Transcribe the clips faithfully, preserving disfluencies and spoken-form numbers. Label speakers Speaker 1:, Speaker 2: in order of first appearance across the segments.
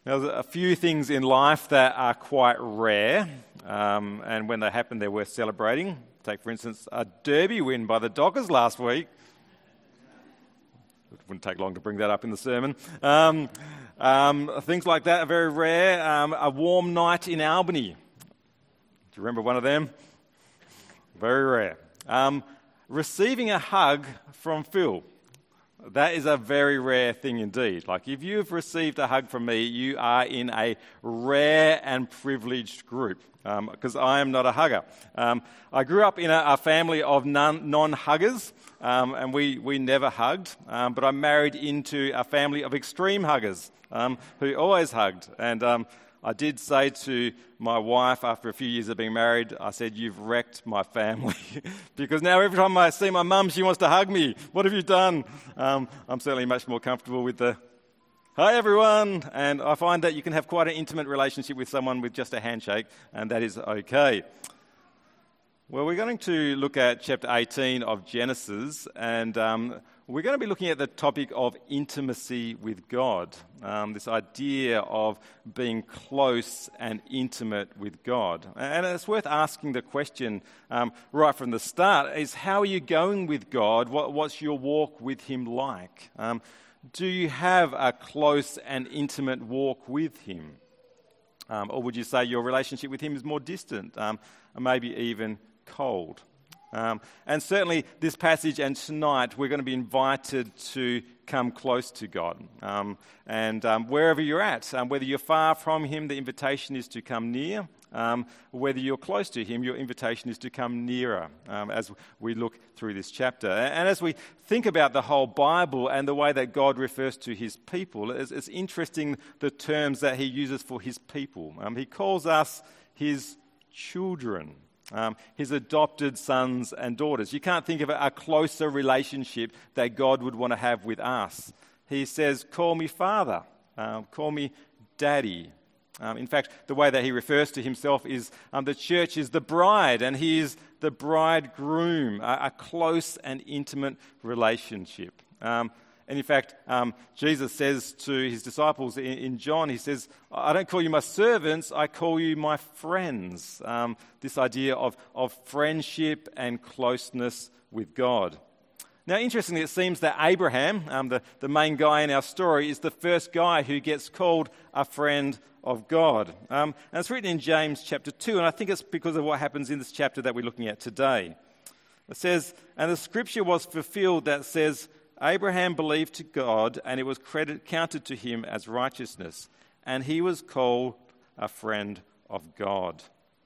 Speaker 1: Now, there's a few things in life that are quite rare, um, and when they happen, they're worth celebrating. Take, for instance, a derby win by the Dockers last week. It wouldn't take long to bring that up in the sermon. Um, um, things like that are very rare. Um, a warm night in Albany. Do you remember one of them? Very rare. Um, receiving a hug from Phil. That is a very rare thing indeed. Like, if you've received a hug from me, you are in a rare and privileged group, because um, I am not a hugger. Um, I grew up in a, a family of non, non-huggers, um, and we, we never hugged, um, but I married into a family of extreme huggers um, who always hugged. And um, I did say to my wife after a few years of being married, I said, "You've wrecked my family." Because now every time I see my mum, she wants to hug me. What have you done? Um, I'm certainly much more comfortable with the, "Hi everyone." And I find that you can have quite an intimate relationship with someone with just a handshake, and that is okay. Well, we're going to look at chapter eighteen of Genesis, and um, we're going to be looking at the topic of intimacy with God, um, this idea of being close and intimate with God. And it's worth asking the question um, right from the start is, how are you going with God? What, what's your walk with Him like? Um, do you have a close and intimate walk with Him? Um, or would you say your relationship with Him is more distant, um, or maybe even cold? Um, and certainly this passage and tonight we're going to be invited to come close to God. Um, and um, wherever you're at, um, whether you're far from Him, the invitation is to come near. Um, whether you're close to Him, your invitation is to come nearer um, as we look through this chapter. And as we think about the whole Bible and the way that God refers to His people, it's, it's interesting the terms that He uses for His people. Um, he calls us His children. Um, his adopted sons and daughters. You can't think of a, a closer relationship that God would want to have with us. He says, "Call me Father, um, call me Daddy." Um, in fact, the way that He refers to Himself is um, the church is the bride, and He is the bridegroom, a, a close and intimate relationship. Um, And in fact, um, Jesus says to His disciples in, in John, He says, "I don't call you my servants, I call you my friends." Um, this idea of, of friendship and closeness with God. Now, interestingly, it seems that Abraham, um, the, the main guy in our story, is the first guy who gets called a friend of God. Um, and it's written in James chapter two, and I think it's because of what happens in this chapter that we're looking at today. It says, "And the scripture was fulfilled that says, Abraham believed to God, and it was credit, counted to him as righteousness, and he was called a friend of God."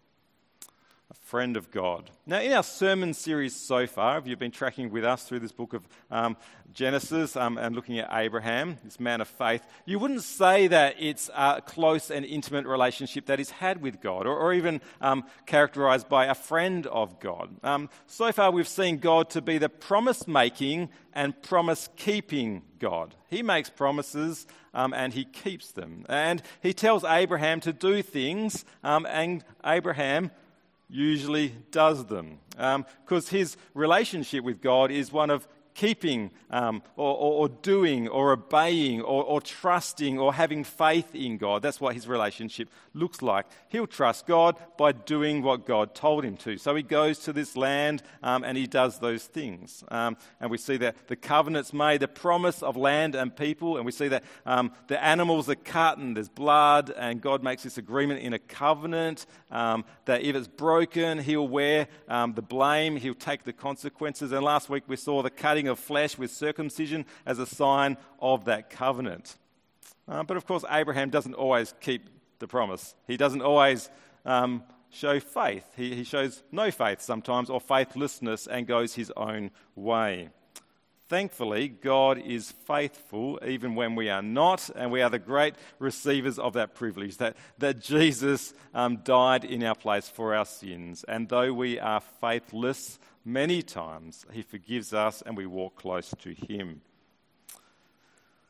Speaker 1: A friend of God. Now, in our sermon series so far, if you've been tracking with us through this book of um, Genesis um, and looking at Abraham, this man of faith, you wouldn't say that it's a close and intimate relationship that he's had with God, or, or even um, characterized by a friend of God. Um, so far, we've seen God to be the promise-making and promise-keeping God. He makes promises um, and He keeps them. And He tells Abraham to do things, um, and Abraham usually does them, because um, his relationship with God is one of keeping um, or, or, or doing or obeying or, or trusting or having faith in God. That's what his relationship looks like. He'll trust God by doing what God told him to. So he goes to this land um, and he does those things. Um, and we see that the covenant's made, the promise of land and people, and we see that um, the animals are cut and there's blood, and God makes this agreement in a covenant um, that if it's broken, He'll wear um, the blame, He'll take the consequences. And last week we saw the cutting of flesh with circumcision as a sign of that covenant. Uh, but of course, Abraham doesn't always keep the promise. He doesn't always um, show faith. He, he shows no faith sometimes, or faithlessness, and goes his own way. Thankfully, God is faithful even when we are not, and we are the great receivers of that privilege, that, that Jesus um, died in our place for our sins. And though we are faithless many times, He forgives us and we walk close to Him.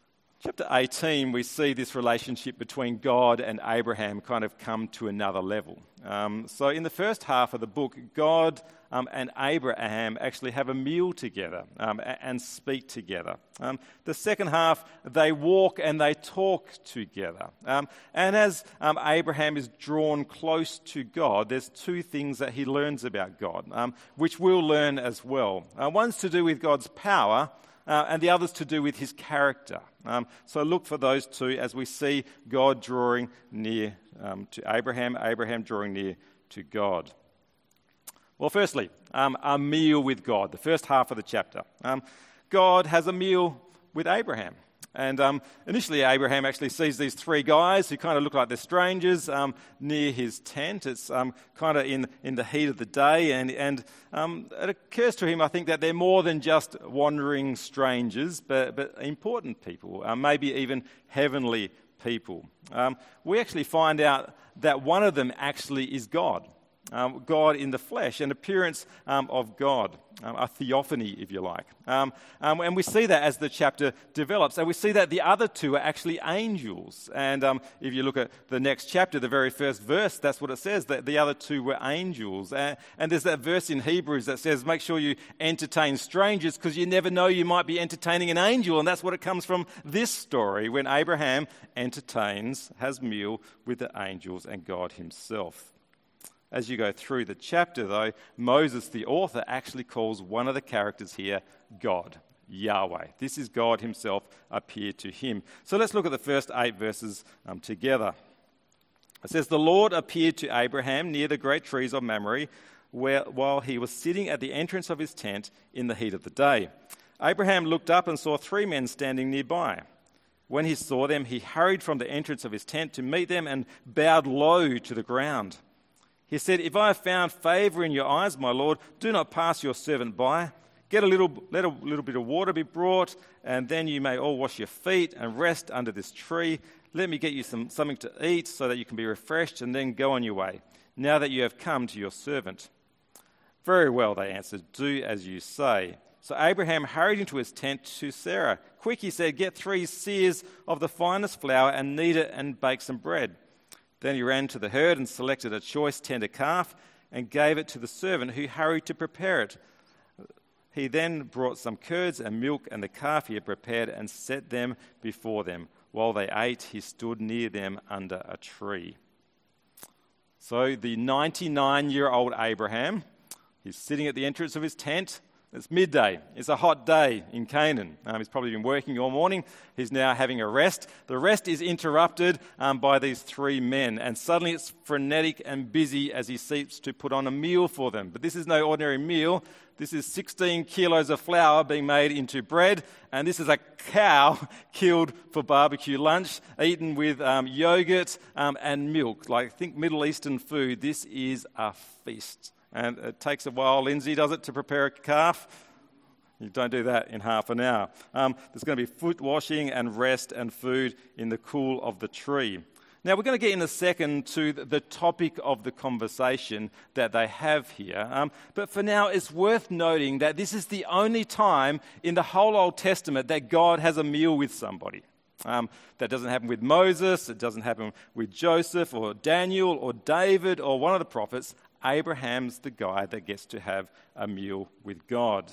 Speaker 1: Chapter eighteen, we see this relationship between God and Abraham kind of come to another level. Um, so in the first half of the book, God um, and Abraham actually have a meal together um, and speak together. Um, the second half, they walk and they talk together. Um, and as um, Abraham is drawn close to God, there's two things that he learns about God, um, which we'll learn as well. Uh, one's to do with God's power, Uh, and the other's to do with his character. Um, so look for those two as we see God drawing near um, to Abraham, Abraham drawing near to God. Well, firstly, um, a meal with God, the first half of the chapter. Um, God has a meal with Abraham. And um, initially, Abraham actually sees these three guys who kind of look like they're strangers um, near his tent. It's um, kind of in, in the heat of the day, and, and um, it occurs to him, I think, that they're more than just wandering strangers, but, but important people, uh, maybe even heavenly people. Um, we actually find out that one of them actually is God. Um, God in the flesh, an appearance um, of God, um, a theophany, if you like. Um, um, and we see that as the chapter develops. And we see that the other two are actually angels. And um, if you look at the next chapter, the very first verse, that's what it says, that the other two were angels. And, and there's that verse in Hebrews that says, make sure you entertain strangers because you never know you might be entertaining an angel. And that's what it comes from this story, when Abraham entertains, has meal with the angels and God himself. As you go through the chapter, though, Moses, the author, actually calls one of the characters here God, Yahweh. This is God himself appeared to him. So let's look at the first eight verses um, together. It says, "The Lord appeared to Abraham near the great trees of Mamre, where, while he was sitting at the entrance of his tent in the heat of the day. Abraham looked up and saw three men standing nearby. When he saw them, he hurried from the entrance of his tent to meet them and bowed low to the ground. He said, 'If I have found favor in your eyes, my Lord, do not pass your servant by. Get a little, let a little bit of water be brought, and then you may all wash your feet and rest under this tree. Let me get you some, something to eat so that you can be refreshed, and then go on your way, now that you have come to your servant.' 'Very well,' they answered, 'do as you say.' So Abraham hurried into his tent to Sarah. 'Quick,' he said, 'get three seahs of the finest flour and knead it and bake some bread.' Then he ran to the herd and selected a choice tender calf and gave it to the servant, who hurried to prepare it. He then brought some curds and milk and the calf he had prepared and set them before them. While they ate, he stood near them under a tree." So the ninety-nine-year-old Abraham, he's sitting at the entrance of his tent. It's midday. It's a hot day in Canaan. Um, he's probably been working all morning. He's now having a rest. The rest is interrupted um, by these three men, and suddenly it's frenetic and busy as he seeks to put on a meal for them. But this is no ordinary meal. This is sixteen kilos of flour being made into bread, and this is a cow killed for barbecue lunch, eaten with um, yogurt um, and milk. Like, think Middle Eastern food. This is a feast. And it takes a while, Lindsay does it, to prepare a calf. You don't do that in half an hour. Um, there's going to be foot washing and rest and food in the cool of the tree. Now, we're going to get in a second to the topic of the conversation that they have here. Um, but for now, it's worth noting that this is the only time in the whole Old Testament that God has a meal with somebody. Um, that doesn't happen with Moses. It doesn't happen with Joseph or Daniel or David or one of the prophets. Abraham's the guy that gets to have a meal with God.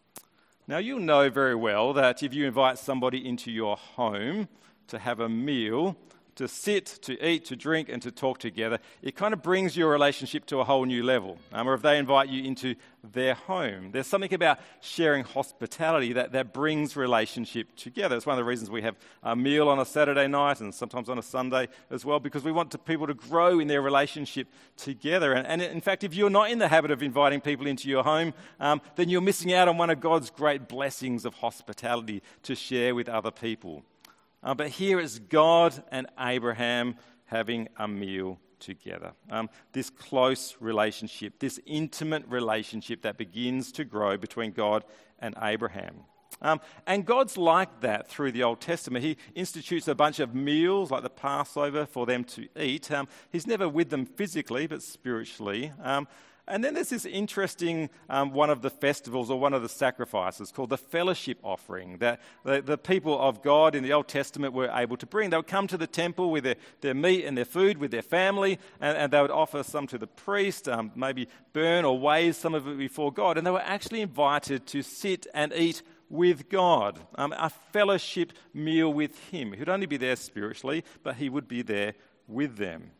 Speaker 1: Now, you'll know very well that if you invite somebody into your home to have a meal, to sit, to eat, to drink, and to talk together, it kind of brings your relationship to a whole new level. Um, or if they invite you into their home, there's something about sharing hospitality that, that brings relationship together. It's one of the reasons we have a meal on a Saturday night and sometimes on a Sunday as well, because we want to, people to grow in their relationship together. And, and in fact, if you're not in the habit of inviting people into your home, um, then you're missing out on one of God's great blessings of hospitality to share with other people. Uh, but here is God and Abraham having a meal together. Um, this close relationship, this intimate relationship that begins to grow between God and Abraham. Um, and God's like that through the Old Testament. He institutes a bunch of meals like the Passover for them to eat. Um, he's never with them physically, but spiritually. Um, and then there's this interesting um, one of the festivals or one of the sacrifices called the fellowship offering that the, the people of God in the Old Testament were able to bring. They would come to the temple with their, their meat and their food, with their family, and, and they would offer some to the priest, um, maybe burn or wave some of it before God. And they were actually invited to sit and eat with God, um, a fellowship meal with him. He'd only be there spiritually, but he would be there with them.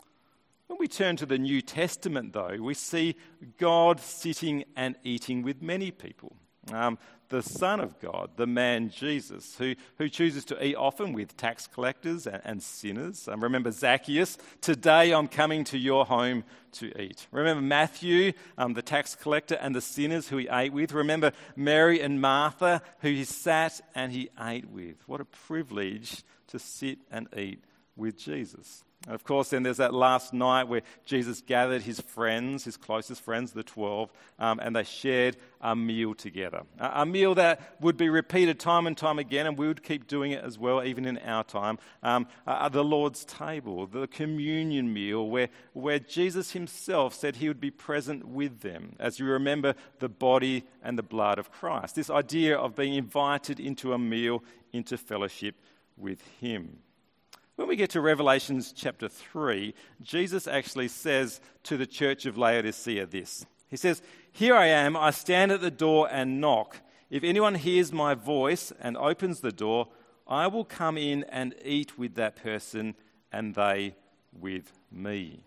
Speaker 1: When we turn to the New Testament, though, we see God sitting and eating with many people. Um, the Son of God, the man Jesus, who, who chooses to eat often with tax collectors and, and sinners. Um, remember Zacchaeus, today I'm coming to your home to eat. Remember Matthew, um, the tax collector and the sinners who he ate with. Remember Mary and Martha, who he sat and he ate with. What a privilege to sit and eat with Jesus. And of course, then there's that last night where Jesus gathered his friends, his closest friends, the twelve, um, and they shared a meal together. A, a meal that would be repeated time and time again, and we would keep doing it as well, even in our time. Um, uh, the Lord's table, the communion meal, where, where Jesus himself said he would be present with them as you remember the body and the blood of Christ. This idea of being invited into a meal, into fellowship with him. When we get to Revelation chapter three, Jesus actually says to the church of Laodicea this. He says, "Here I am, I stand at the door and knock. If anyone hears my voice and opens the door, I will come in and eat with that person and they with me."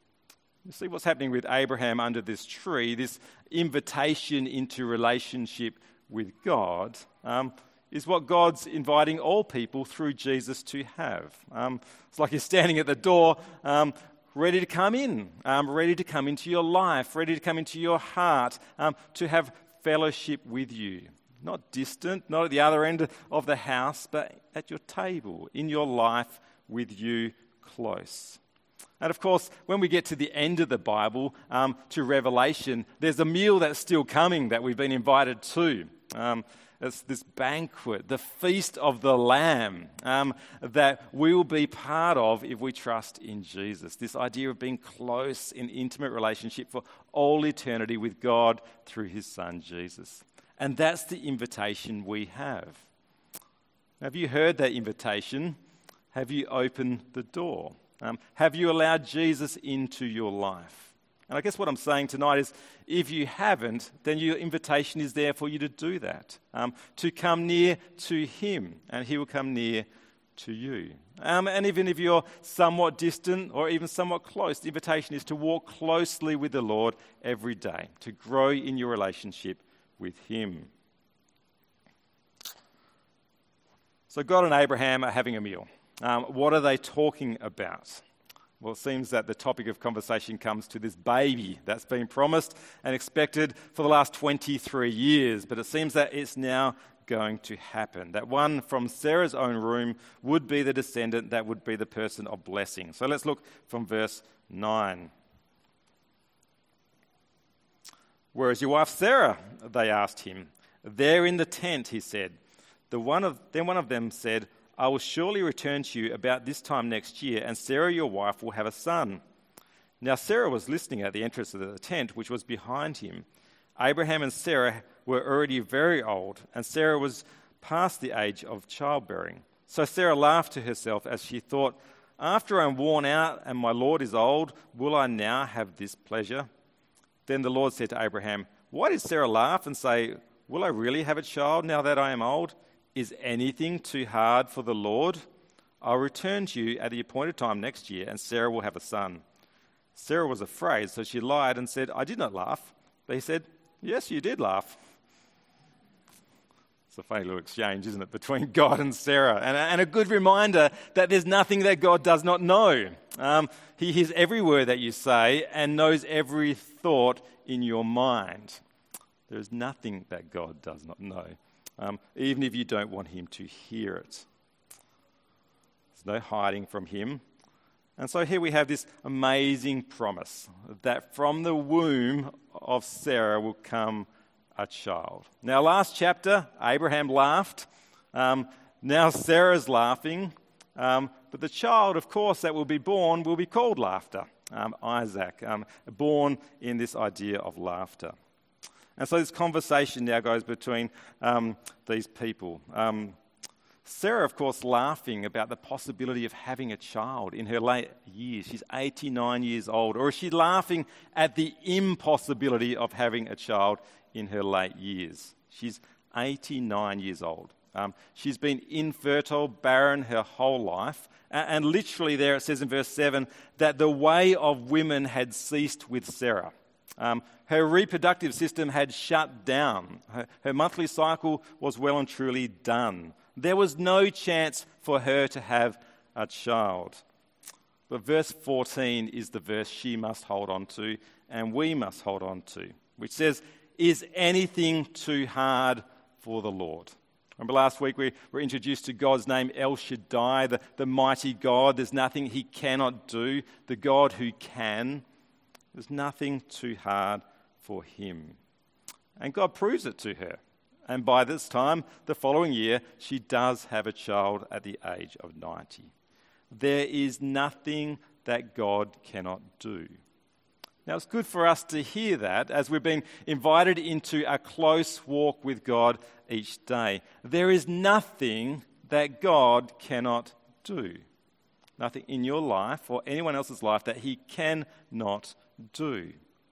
Speaker 1: You see what's happening with Abraham under this tree, this invitation into relationship with God, um, is what God's inviting all people through Jesus to have. Um, it's like you're standing at the door, um, ready to come in, um, ready to come into your life, ready to come into your heart, um, to have fellowship with you. Not distant, not at the other end of the house, but at your table, in your life, with you close. And of course, when we get to the end of the Bible, um, to Revelation, there's a meal that's still coming that we've been invited to. Um, It's this banquet, the feast of the Lamb, um, that we will be part of if we trust in Jesus. This idea of being close in intimate relationship for all eternity with God through his Son, Jesus. And that's the invitation we have. Have you heard that invitation? Have you opened the door? Um, have you allowed Jesus into your life? And I guess what I'm saying tonight is, if you haven't, then your invitation is there for you to do that, um, to come near to him, and he will come near to you. Um, and even if you're somewhat distant or even somewhat close, the invitation is to walk closely with the Lord every day, to grow in your relationship with him. So God and Abraham are having a meal. Um, what are they talking about? Well, it seems that the topic of conversation comes to this baby that's been promised and expected for the last twenty-three years. But it seems that it's now going to happen. That one from Sarah's own womb would be the descendant that would be the person of blessing. So let's look from verse nine. "Where is your wife Sarah?" they asked him. "There in the tent," he said. The one of, then one of them said, "I will surely return to you about this time next year, and Sarah your wife will have a son." Now Sarah was listening at the entrance of the tent, which was behind him. Abraham and Sarah were already very old, and Sarah was past the age of childbearing. So Sarah laughed to herself as she thought, "After I am worn out and my Lord is old, will I now have this pleasure?" Then the Lord said to Abraham, "Why did Sarah laugh and say, 'Will I really have a child now that I am old?' Is anything too hard for the Lord? I'll return to you at the appointed time next year, and Sarah will have a son." Sarah was afraid, so she lied and said, "I did not laugh." But he said, "Yes, you did laugh." It's a funny little exchange, isn't it, between God and Sarah, and a, and a good reminder that there's nothing that God does not know. Um, he hears every word that you say and knows every thought in your mind. There is nothing that God does not know. Um, even if you don't want him to hear it. There's no hiding from him. And so here we have this amazing promise that from the womb of Sarah will come a child. Now, last chapter, Abraham laughed. Um, now Sarah's laughing. Um, but the child, of course, that will be born will be called laughter. um, Isaac, um, born in this idea of laughter. And so this conversation now goes between um, these people. Um, Sarah, of course, laughing about the possibility of having a child in her late years. She's eighty-nine years old. Or is she laughing at the impossibility of having a child in her late years? She's eighty-nine years old. Um, she's been infertile, barren her whole life. And, and literally there it says in verse seven that the way of women had ceased with Sarah. Um, her reproductive system had shut down. Her, her monthly cycle was well and truly done. There was no chance for her to have a child. But verse fourteen is the verse she must hold on to and we must hold on to, which says, "Is anything too hard for the Lord?" Remember last week we were introduced to God's name, El Shaddai, the, the mighty God. There's nothing he cannot do, the God who can. There's nothing too hard for him. And God proves it to her. And by this time, the following year, she does have a child at the age of ninety. There is nothing that God cannot do. Now, it's good for us to hear that as we've been invited into a close walk with God each day. There is nothing that God cannot do. Nothing in your life or anyone else's life that he cannot do.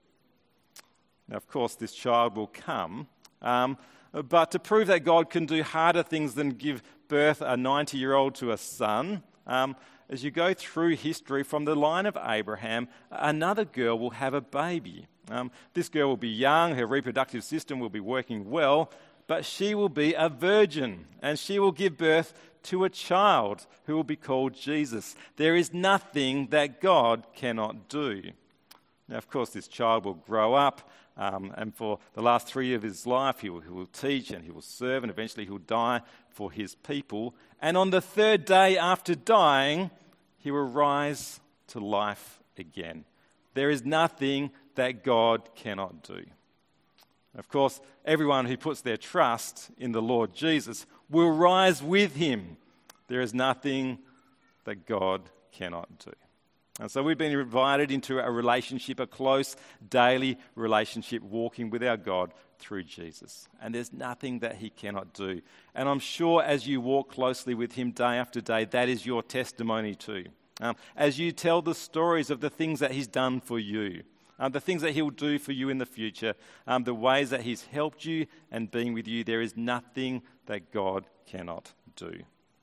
Speaker 1: Now, of course, this child will come, um, but to prove that God can do harder things than give birth a ninety-year-old to a son, um, as you go through history from the line of Abraham, another girl will have a baby. Um, this girl will be young, her reproductive system will be working well, but she will be a virgin, and she will give birth to a child who will be called Jesus. There is nothing that God cannot do. Now, of course, this child will grow up, um, and for the last three years of his life, he will, he will teach and he will serve, and eventually he will die for his people. And on the third day after dying, he will rise to life again. There is nothing that God cannot do. Of course, everyone who puts their trust in the Lord Jesus will rise with him. There is nothing that God cannot do. And so we've been invited into a relationship, a close daily relationship, walking with our God through Jesus. And there's nothing that he cannot do. And I'm sure as you walk closely with him day after day, that is your testimony too. Um, as you tell the stories of the things that he's done for you, um, the things that he'll do for you in the future, um, the ways that he's helped you and been with you, there is nothing that God cannot do.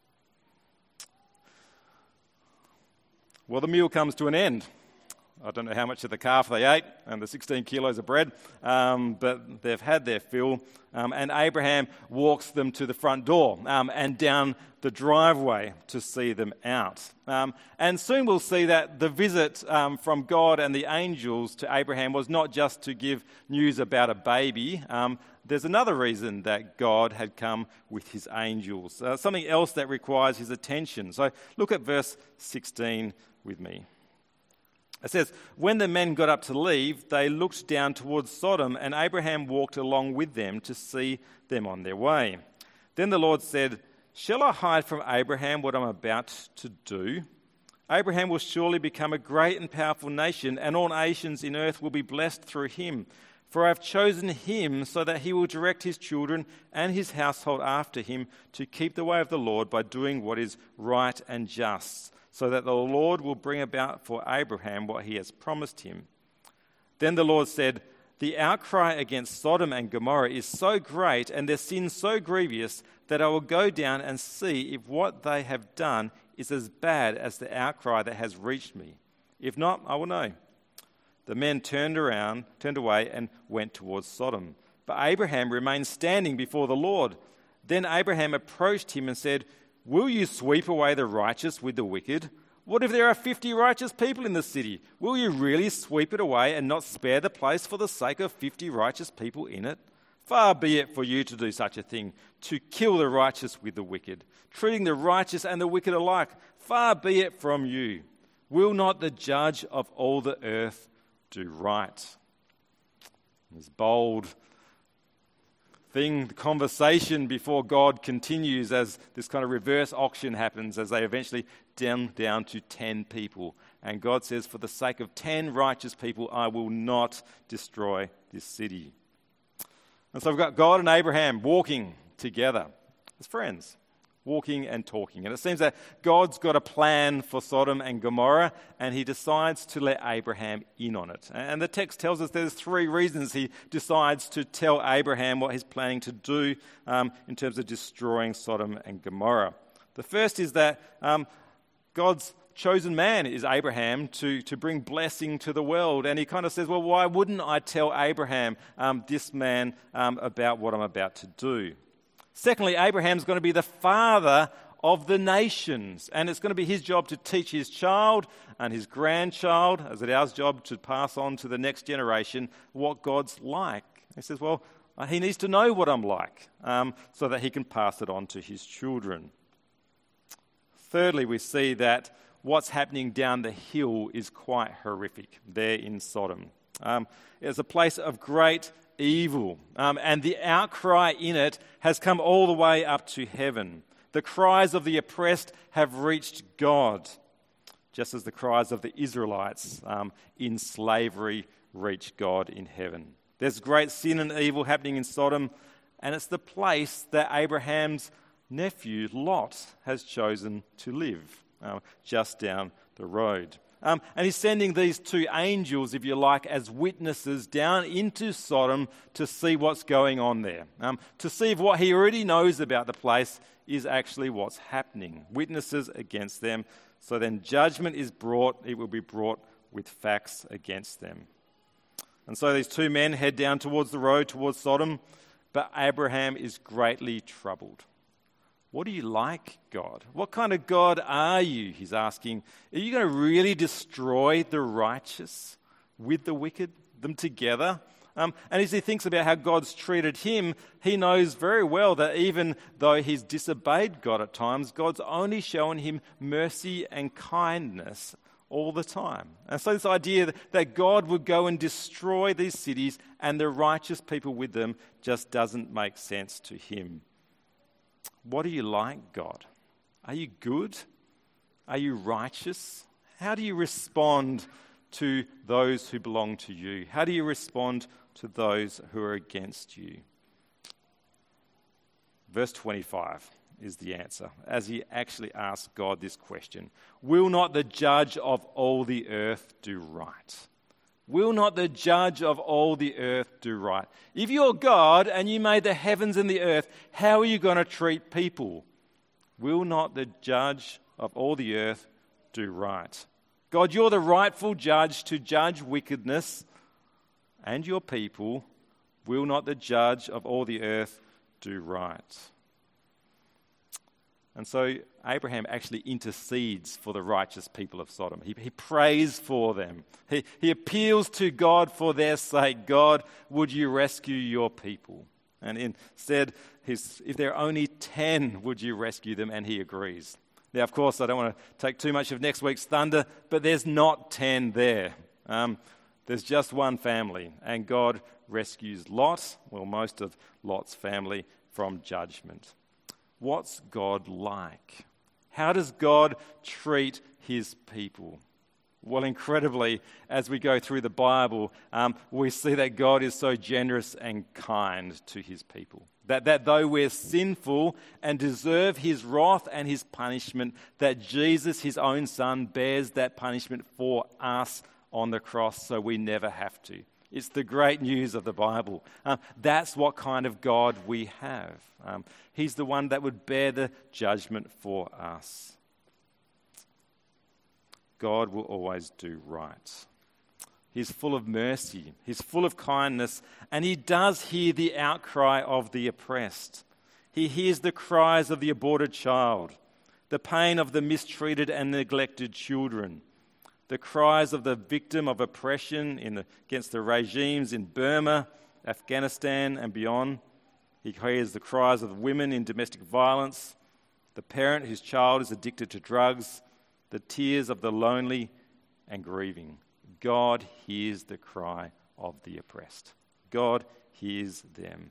Speaker 1: Well, the meal comes to an end. I don't know how much of the calf they ate and the sixteen kilos of bread, um, but they've had their fill. Um, and Abraham walks them to the front door um, and down the driveway to see them out. Um, and soon we'll see that the visit um, from God and the angels to Abraham was not just to give news about a baby. Um, there's another reason that God had come with his angels, uh, something else that requires his attention. So look at verse sixteen with me. It says, "When the men got up to leave, they looked down towards Sodom, and Abraham walked along with them to see them on their way. Then the Lord said, 'Shall I hide from Abraham what I'm about to do? Abraham will surely become a great and powerful nation, and all nations in earth will be blessed through him. For I have chosen him so that he will direct his children and his household after him to keep the way of the Lord by doing what is right and just, so that the Lord will bring about for Abraham what he has promised him.' Then the Lord said, 'The outcry against Sodom and Gomorrah is so great and their sin so grievous that I will go down and see if what they have done is as bad as the outcry that has reached me. If not, I will know.' The men turned around, turned away and went towards Sodom. But Abraham remained standing before the Lord. Then Abraham approached him and said, 'Will you sweep away the righteous with the wicked? What if there are fifty righteous people in the city? Will you really sweep it away and not spare the place for the sake of fifty righteous people in it? Far be it for you to do such a thing, to kill the righteous with the wicked, treating the righteous and the wicked alike. Far be it from you. Will not the judge of all the earth do right?'" These bold thing, the conversation before God continues as this kind of reverse auction happens as they eventually down down to ten people. And God says, for the sake of ten righteous people, I will not destroy this city. And so we've got God and Abraham walking together as friends, walking and talking. And it seems that God's got a plan for Sodom and Gomorrah, and he decides to let Abraham in on it. And the text tells us there's three reasons he decides to tell Abraham what he's planning to do um, in terms of destroying Sodom and Gomorrah. The first is that um, God's chosen man is Abraham to, to bring blessing to the world. And he kind of says, well, why wouldn't I tell Abraham, um, this man, um, about what I'm about to do? Secondly, Abraham's going to be the father of the nations, and it's going to be his job to teach his child and his grandchild, as it is our job to pass on to the next generation what God's like. He says, well, he needs to know what I'm like um, so that he can pass it on to his children. Thirdly, we see that what's happening down the hill is quite horrific there in Sodom. Um, it's a place of great evil, um, and the outcry in it has come all the way up to heaven. The cries of the oppressed have reached God, just as the cries of the Israelites um, in slavery reached God in heaven. There's great sin and evil happening in Sodom, and it's the place that Abraham's nephew Lot has chosen to live. Uh, just down the road. Um, and he's sending these two angels, if you like, as witnesses down into Sodom to see what's going on there, um, to see if what he already knows about the place is actually what's happening. Witnesses against them. So then judgment is brought, it will be brought with facts against them. And so these two men head down towards the road, towards Sodom, but Abraham is greatly troubled. What are you like, God? What kind of God are you? He's asking. Are you going to really destroy the righteous with the wicked, them together? Um, and as he thinks about how God's treated him, he knows very well that even though he's disobeyed God at times, God's only shown him mercy and kindness all the time. And so this idea that God would go and destroy these cities and the righteous people with them just doesn't make sense to him. What are you like, God? Are you good? Are you righteous? How do you respond to those who belong to you? How do you respond to those who are against you? Verse twenty-five is the answer, as he actually asks God this question. Will not the judge of all the earth do right? Will not the judge of all the earth do right? If you're God and you made the heavens and the earth, how are you going to treat people? Will not the judge of all the earth do right? God, you're the rightful judge to judge wickedness, and your people. Will not the judge of all the earth do right? And so Abraham actually intercedes for the righteous people of Sodom. He, he prays for them. He, he appeals to God for their sake. God, would you rescue your people? And instead, his, if there are only ten, would you rescue them? And he agrees. Now, of course, I don't want to take too much of next week's thunder, but there's not ten there. Um, there's just one family, and God rescues Lot, well, most of Lot's family, from judgment. What's God like? How does God treat his people? Well, incredibly, as we go through the Bible, um, we see that God is so generous and kind to his people. That, that though we're sinful and deserve his wrath and his punishment, that Jesus, his own son, bears that punishment for us on the cross so we never have to. It's the great news of the Bible. Um, that's what kind of God we have. Um, he's the one that would bear the judgment for us. God will always do right. He's full of mercy. He's full of kindness. And he does hear the outcry of the oppressed. He hears the cries of the aborted child, the pain of the mistreated and neglected children, the cries of the victim of oppression in the, against the regimes in Burma, Afghanistan and beyond. He hears the cries of women in domestic violence, the parent whose child is addicted to drugs, the tears of the lonely and grieving. God hears the cry of the oppressed. God hears them.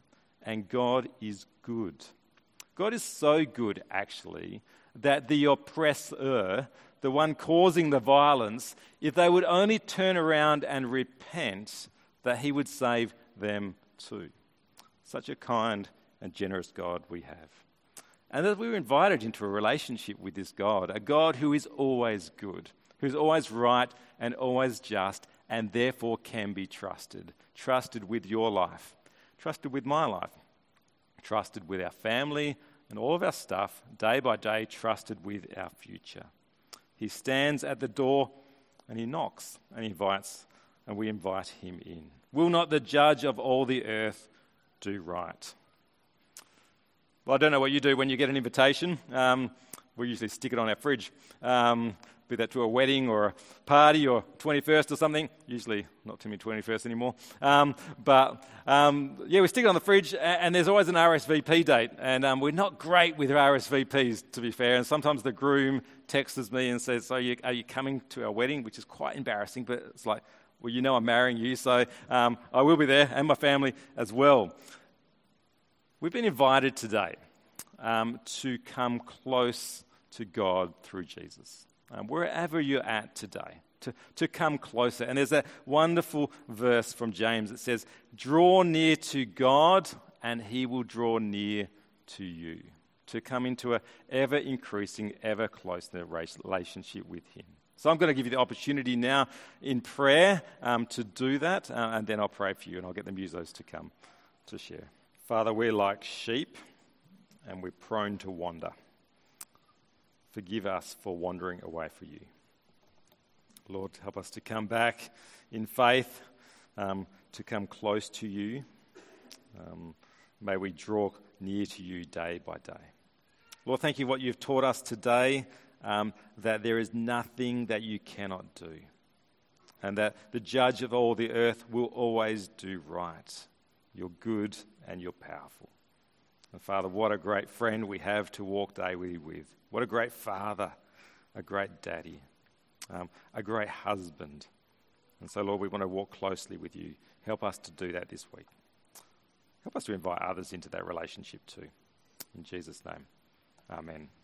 Speaker 1: and God is good. God is so good, actually, that the oppressor, the one causing the violence, if they would only turn around and repent, that he would save them too. Such a kind and generous God we have. And that we were invited into a relationship with this God, a God who is always good, who's always right and always just, and therefore can be trusted. Trusted with your life, trusted with my life, trusted with our family and all of our stuff, day by day, trusted with our future. He stands at the door and he knocks and he invites, and we invite him in. Will not the judge of all the earth do right? Well, I don't know what you do when you get an invitation. Um, we usually stick it on our fridge, um, be that to a wedding or a party or twenty-first or something. Usually not too many twenty-first anymore. Um, but, um, yeah, we stick it on the fridge, and, and there's always an R S V P date. And um, we're not great with R S V Ps, to be fair. And sometimes the groom texts me and says, so you, are you coming to our wedding? Which is quite embarrassing, but it's like, well, you know I'm marrying you, so um, I will be there, and my family as well. We've been invited today um, to come close to God through Jesus. Um, wherever you're at today, to, to come closer. And there's a wonderful verse from James that says, draw near to God and he will draw near to you. To come into an ever-increasing, ever-closer relationship with him. So I'm going to give you the opportunity now in prayer um, to do that, uh, and then I'll pray for you and I'll get the musos to come to share. Father, we're like sheep and we're prone to wander. Forgive us for wandering away from you. Lord, help us to come back in faith, um, to come close to you. Um, may we draw near to you day by day. Lord, thank you for what you've taught us today, um, that there is nothing that you cannot do, and that the judge of all the earth will always do right. You're good and you're powerful. And Father, what a great friend we have to walk daily with. What a great father, a great daddy, um, a great husband. And so, Lord, we want to walk closely with you. Help us to do that this week. Help us to invite others into that relationship too. In Jesus' name, amen.